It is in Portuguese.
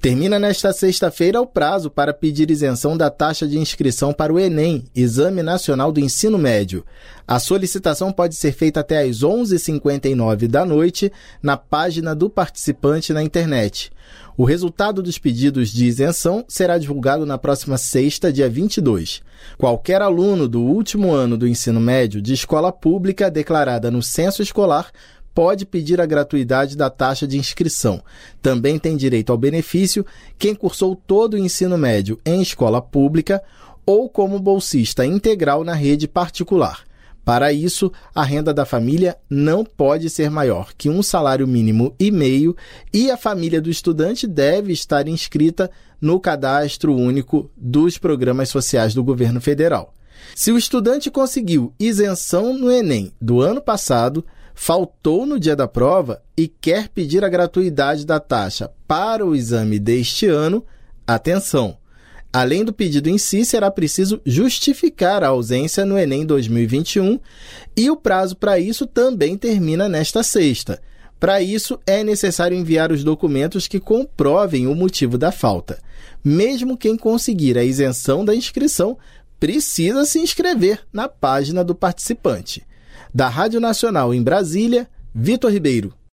Termina nesta sexta-feira o prazo para pedir isenção da taxa de inscrição para o Enem, Exame Nacional do Ensino Médio. A solicitação pode ser feita até às 11h59 da noite na página do participante na internet. O resultado dos pedidos de isenção será divulgado na próxima sexta, dia 22. Qualquer aluno do último ano do ensino médio de escola pública declarada no censo escolar pode pedir a gratuidade da taxa de inscrição. Também tem direito ao benefício quem cursou todo o ensino médio em escola pública ou como bolsista integral na rede particular. Para isso, a renda da família não pode ser maior que um salário mínimo e meio e a família do estudante deve estar inscrita no Cadastro Único dos Programas Sociais do Governo Federal. Se o estudante conseguiu isenção no Enem do ano passado, faltou no dia da prova e quer pedir a gratuidade da taxa para o exame deste ano, atenção! Além do pedido em si, será preciso justificar a ausência no Enem 2021 e o prazo para isso também termina nesta sexta. Para isso, é necessário enviar os documentos que comprovem o motivo da falta. Mesmo quem conseguir a isenção da inscrição, precisa se inscrever na página do participante. Da Rádio Nacional em Brasília, Vitor Ribeiro.